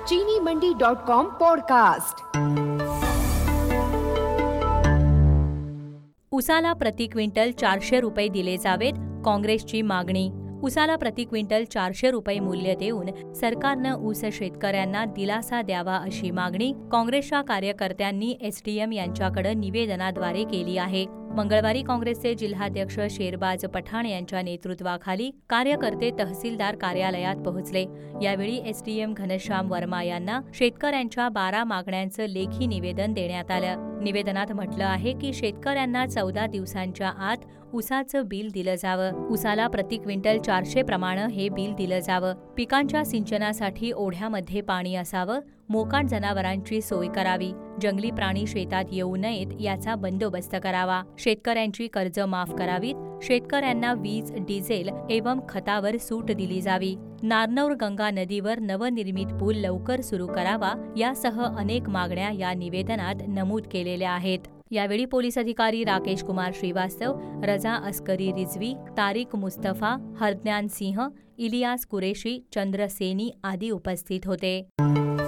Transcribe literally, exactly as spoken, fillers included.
चीनी मंडी dot com podcast. उसाला प्रति क्विंटल चारशे रुपये दिले जावेत, काँग्रेसची मागणी। उसाला प्रति क्विंटल चारशे रुपये मूल्य देऊन सरकारनं ऊस शेतकऱ्यांना दिलासा द्यावा अशी मागणी काँग्रेसच्या कार्यकर्त्यांनी एसडीएम यांच्याकडे निवेदनाद्वारे केली आहे। मंगळवारी काँग्रेसचे जिल्हाध्यक्ष शेरबाज पठाण यांच्या नेतृत्वाखाली कार्यकर्ते तहसीलदार कार्यालयात पोहोचले। यावेळी एसडीएम घनश्याम वर्मा यांना शेतकऱ्यांच्या बारा मागण्यांचं लेखी निवेदन देण्यात आलं। निवेदनात म्हटलं आहे की शेतकऱ्यांना चौदा दिवसांच्या आत उसाचं बिल दिलं जावं। उसाला प्रति क्विंटल चारशे प्रमाणे हे बिल दिलं जावं। पिकांच्या सिंचनासाठी ओढ्यामध्ये पाणी असावं। मोकाट जनावरांची सोय करावी। जंगली प्राणी शेतात येऊ नयेत याचा बंदोबस्त करावा। शेतकऱ्यांची कर्ज माफ करावीत। शेतकऱ्यांना वीज, डिझेल एवं खतावर सूट दिली जावी। नारनौर गंगा नदीवर नवनिर्मित पूल लवकर सुरू करावा यासह अनेक मागण्या या निवेदनात नमूद केलेल्या आहेत। यावेळी पोलीस अधिकारी राकेश कुमार श्रीवास्तव, रजा अस्करी रिझवी, तारिक मुस्तफा, हरज्ञान सिंह, इलियास कुरेशी, चंद्र सेनी आदी उपस्थित होते।